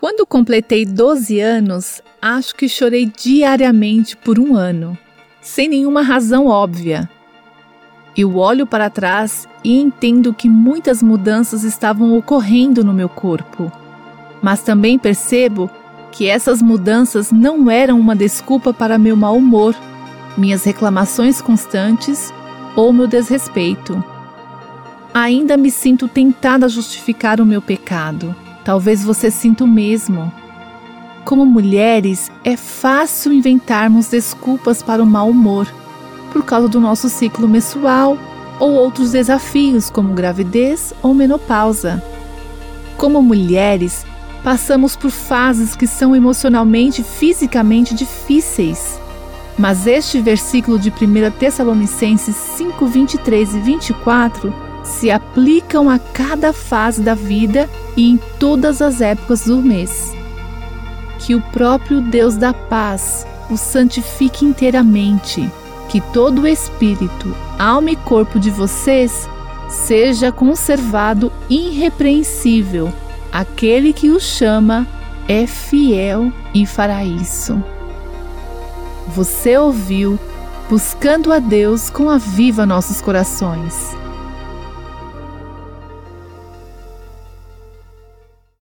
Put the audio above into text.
Quando completei 12 anos, acho que chorei diariamente por 1 ano, sem nenhuma razão óbvia. Eu olho para trás e entendo que muitas mudanças estavam ocorrendo no meu corpo, mas também percebo que essas mudanças não eram uma desculpa para meu mau humor, minhas reclamações constantes ou meu desrespeito. Ainda me sinto tentada a justificar o meu pecado. Talvez você sinta o mesmo. Como mulheres, é fácil inventarmos desculpas para o mau humor, por causa do nosso ciclo menstrual ou outros desafios como gravidez ou menopausa. Como mulheres, passamos por fases que são emocionalmente e fisicamente difíceis. Mas este versículo de 1 Tessalonicenses 5, 23 e 24 se aplicam a cada fase da vida e em todas as épocas do mês. Que o próprio Deus da paz o santifique inteiramente, que todo o espírito, alma e corpo de vocês seja conservado irrepreensível. Aquele que o chama é fiel e fará isso. Você ouviu Buscando a Deus com Aviva Nossos Corações.